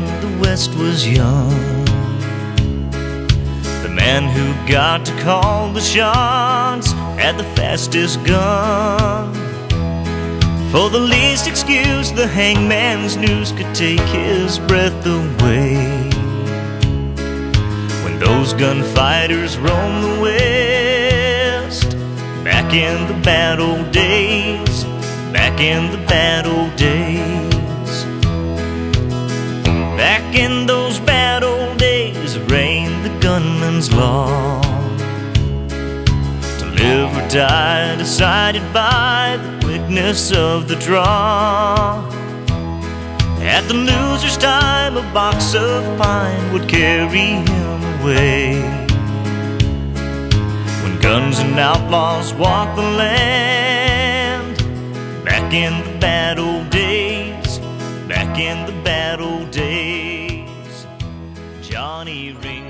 the West was young. The man who got to call the shots had the fastest gun. For the least excuse, the hangman's noose could take his breath away. When those gunfighters roamed the West, back in the bad old days, back in the bad old days. Back in those bad old days reigned the gunman's law. To live or die decided by the quickness of the draw. At the loser's time, a box of pine would carry him away. When guns and outlaws walk the land, back in the bad old days, back in the bad old days, Johnny Ring